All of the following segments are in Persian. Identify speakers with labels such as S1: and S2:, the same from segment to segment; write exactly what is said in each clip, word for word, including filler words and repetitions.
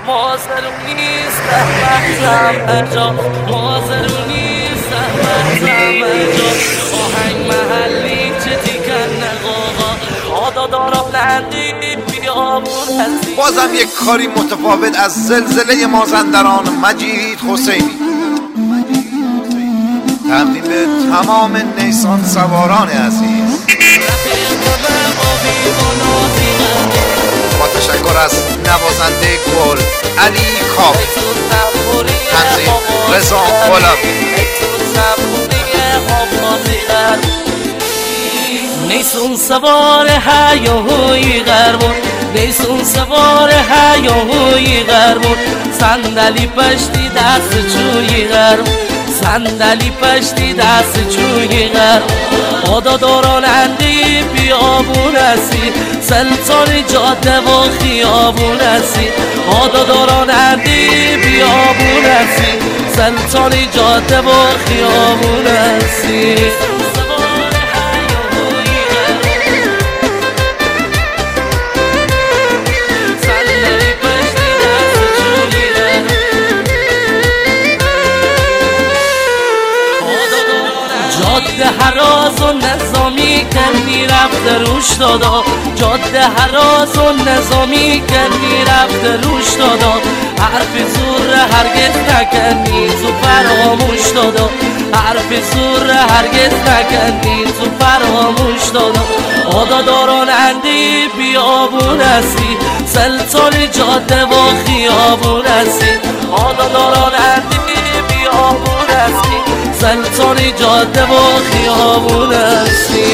S1: مازرو نیست احمد جا مازرو نیست احمد جا آهنگ محلی چه تیکن نقاقا آدا دارا لندی بیامون هستی.
S2: بازم یک کاری متفاوت از زلزله مازندران مجید حسینی تقدیم به تمام نیسان سواران عزیز با تشکر از نوازنده گل علی کاف، تنظیم رضا غلامی.
S1: نیسون سوار هیاهوی غربون نیسون سوار هیاهوی غربون صندلی پشتی دست چوی غربون صندلی پشتی دست چوی غربون آدا داراننده بیابون هستی سلطان جاده و خیابون هستی آدا داراننده بیابون هستی سلطان جاده و خیابون هستی. جاده هراز و نظامی کنی رفت روش دادا جاده هراز و نظامی کنی رفت روش دادا حرف زور هرگز نکنی تو فراموش دادا حرف زور هرگز نکنی تو فراموش دادا آدا داراننده بیابون هستی سلطان جاده و خیابون هستی آدا داراننده بیابون هستی سلطان جاده و خیابون هستی.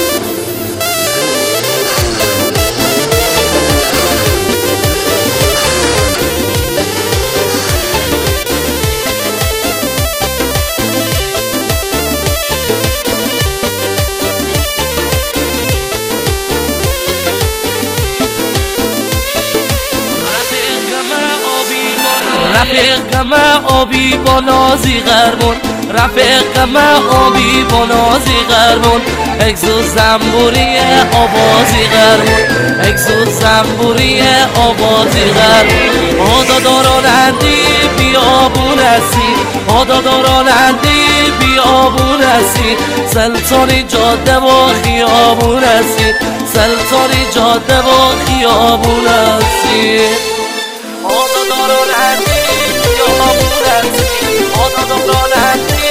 S1: رفیق ما آبی با نازی غربون رفیق ما آبی با نازی غربون اگزو زنبوری آوازی غربون اگزو زنبوری آوازی غربون آدا داراننده بیابون هستی آدا داراننده بیابون هستی سلطان جاده و خیابون هستی سلطان جاده و خیابون هستی آدا داراننده بیابون هستی آدا داراننده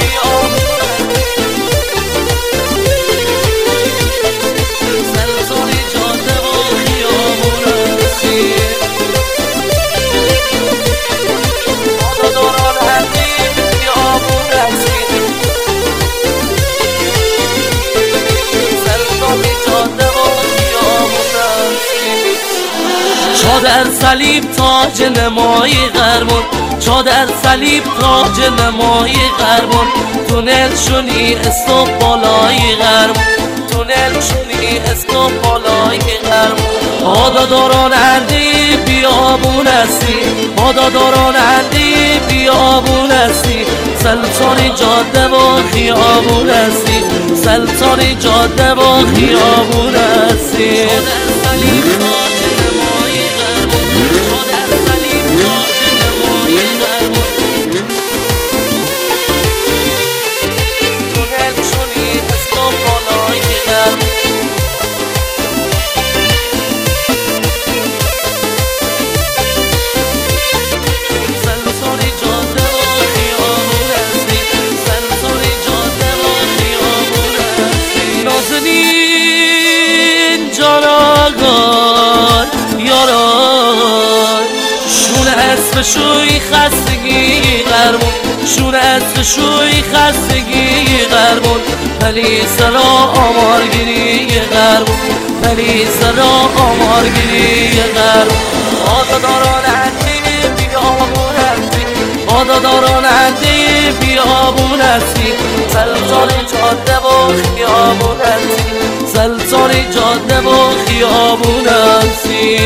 S1: چادر صلیب تاج نمایی غربون چادر صلیب تاج نمایی غربون تونل شونی استو بالای غربون تونل شونی استو بالای غربون آدا داراننده بیابون هستی آدا داراننده بیابون هستی سلطان جاده و خیابون هستی سلطان جاده و خیابون هستی. شوی خستگی غربون شون اسب شوی خستگی غربون ولی سرا آمارگیری غربون ولی سرا آمارگیری غربون آدا داراننده بیابون هستی آدا داراننده بیابون هستی سلطان جاده و خیابون هستی سلطان جاده و خیابون هستی.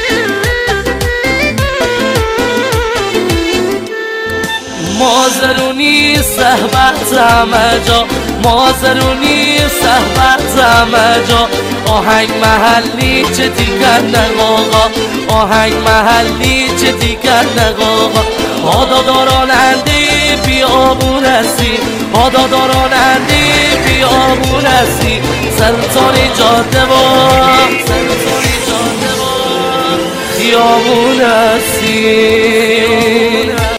S1: مازرو مازرونی صحبت همه جا، مازرونی صحبت همه جا. آهنگ محلی چه دیگر نقاقا، آهنگ محلی چه دیگر نقاقا. هاداداراننده بیابون هستی، هاداداراننده بیابون هستی. سلطانی جاده و سلطانی جاده و بیابون هستی.